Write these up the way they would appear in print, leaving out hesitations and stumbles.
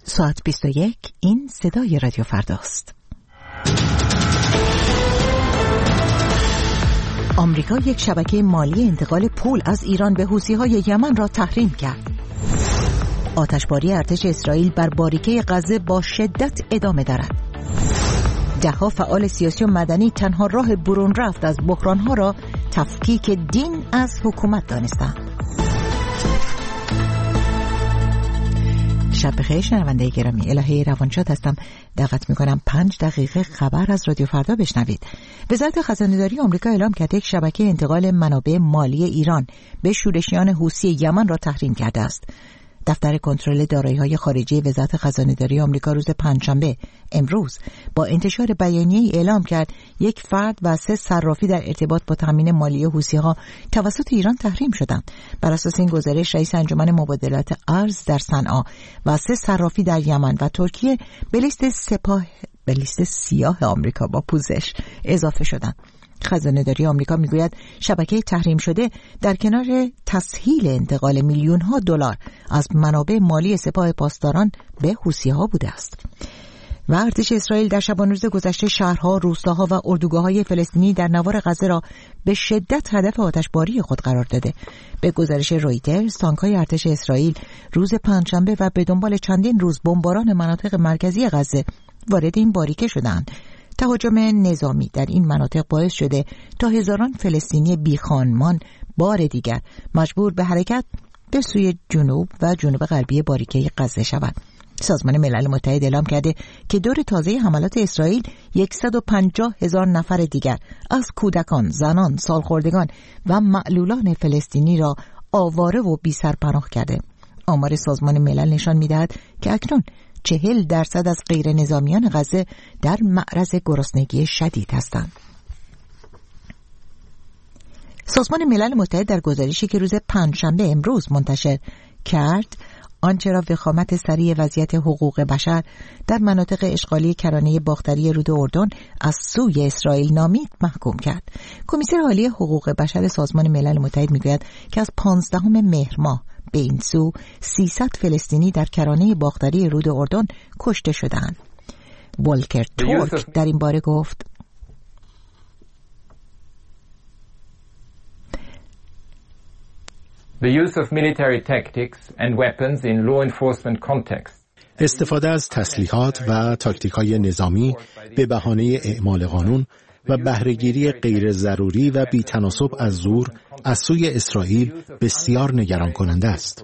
ساعت 21 این صدای رادیو فرداست. آمریکا یک شبکه مالی انتقال پول از ایران به حوثی‌های یمن را تحریم کرد. آتشباری ارتش اسرائیل بر باریکه غزه با شدت ادامه دارد. ده‌ها فعال سیاسی و مدنی تنها راه برون رفت از بحران‌ها را تفکیک دین از حکومت دانستند. شب بخیر شنونده گرامی، الهه روانشاد هستم. دعوت میکنم 5 دقیقه خبر از رادیو فردا بشنوید. وزارت خزانه‌داری آمریکا اعلام کرده یک شبکه انتقال منابع مالی ایران به شورشیان حوثی یمن را تحریم کرده است. دفتر کنترل دارایی‌های خارجی وزارت خزانه‌داری آمریکا روز پنجشنبه امروز با انتشار بیانیه‌ای اعلام کرد یک فرد و 3 صرافی در ارتباط با تامین مالی حوثی‌ها توسط ایران تحریم شدند. بر اساس این گزارش رئیس انجمن مبادلات ارز در صنعا و 3 صرافی در یمن و ترکیه به لیست سیاه آمریکا با پوزش اضافه شدند. خزانه‌داری آمریکا میگوید شبکه تحریم شده در کنار تسهیل انتقال میلیون‌ها دلار از منابع مالی سپاه پاسداران به حوثی‌ها بوده است. و ارتش اسرائیل در شبانه روز گذشته شهرها، روستاها و اردوگاه‌های فلسطینی در نوار غزه را به شدت هدف آتشباری خود قرار داده. به گزارش رویترز، تانک‌های ارتش اسرائیل روز پنجشنبه و به دنبال چندین روز بمباران مناطق مرکزی غزه وارد این باریکه شدند. تهاجم نظامی در این مناطق باعث شده تا هزاران فلسطینی بیخانمان بار دیگر مجبور به حرکت به سوی جنوب و جنوب غربی باریکه غزه شوند. سازمان ملل متحد اعلام کرده که دور تازه حملات اسرائیل 150,000 نفر دیگر از کودکان، زنان، سالخوردگان و معلولان فلسطینی را آواره و بی سرپناه کرده. آمار سازمان ملل نشان می‌دهد که اکنون 40% از غیر نظامیان غزه در معرض گرسنگی شدید هستند. سازمان ملل متحد در گزارشی که روز پنجشنبه امروز منتشر کرد، آنچه را وخامت سریع وضعیت حقوق بشر در مناطق اشغالی کرانه باختری رود اردن از سوی اسرائیل نامید محکوم کرد. کمیسر عالی حقوق بشر سازمان ملل متحد میگوید که از 15 مهر ماه به این سو 300 فلسطینی در کرانه باختری رود اردن کشته شدند. والکر تورک در این باره گفت: The use of military tactics and weapons in law enforcement context. استفاده از تسلیحات و تاکتیک‌های نظامی به بهانه اعمال قانون و بهره‌گیری غیر ضروری و بی‌تناسب از زور از سوی اسرائیل بسیار نگران کننده است.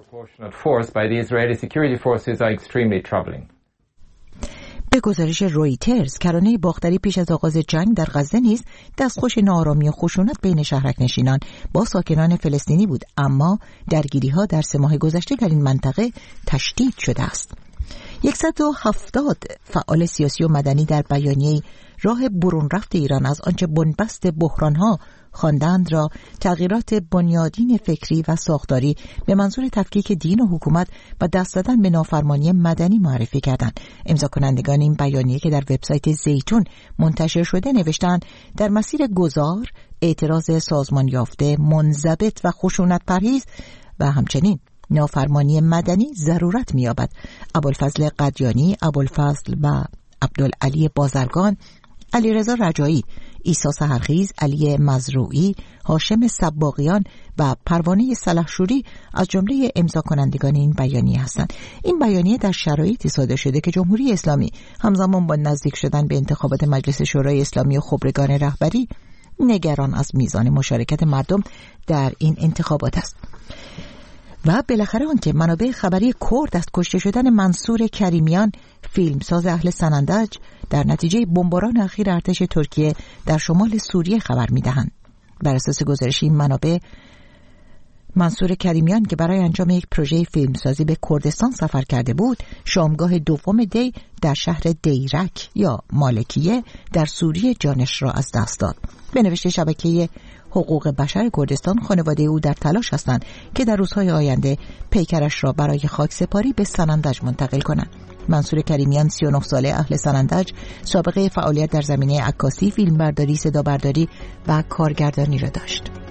به گزارش رویترز، کرانه باختری پیش از آغاز جنگ در غزه نیز دستخوش ناآرامی و خشونت بین شهرک‌نشینان با ساکنان فلسطینی بود، اما درگیری‌ها در 3 ماه گذشته در این منطقه تشدید شده است. 170 فعال سیاسی و مدنی در بیانیه‌ای راه برون رفت ایران از آنچه بنبست بحران‌ها خواندند را تغییرات بنیادین فکری و ساختاری به منظور تفکیک دین و حکومت و دست دادن به نافرمانی مدنی معرفی کردند. امضا کنندگان این بیانیه که در وبسایت زیتون منتشر شده نوشتند در مسیر گذار، اعتراض سازمان یافته، منضبط و خشونت پرهیز و همچنین نافرمانی مدنی ضرورت می‌یابد. ابوالفضل قدیانی، ابوالفضل و عبدالعلی بازرگان، علیرضا رجایی، عیسی سحرخیز، علی مزروعی، هاشم سباقیان و پروانه سلحشوری از جمله امضا کنندگان این بیانیه هستند. این بیانیه در شرایطی صادر شده که جمهوری اسلامی همزمان با نزدیک شدن به انتخابات مجلس شورای اسلامی و خبرگان رهبری نگران از میزان مشارکت مردم در این انتخابات است. و بالاخره آنکه منابع خبری کرد از کشته شدن منصور کریمیان، فیلمساز اهل سنندج، در نتیجه بمباران اخیر ارتش ترکیه در شمال سوریه خبر می‌دهند. بر اساس گزارش این منابع، منصور کریمیان که برای انجام یک پروژه فیلمسازی به کردستان سفر کرده بود، شامگاه دوم دی در شهر دیرک یا مالکیه در سوریه جانش را از دست داد. به نوشته شبکه حقوق بشر کردستان، خانواده او در تلاش هستند که در روزهای آینده پیکرش را برای خاکسپاری به سنندج منتقل کنند. منصور کریمیان 39 ساله اهل سنندج سابقه فعالیت در زمینه عکاسی، فیلمبرداری، صدابرداری و کارگردانی را داشت.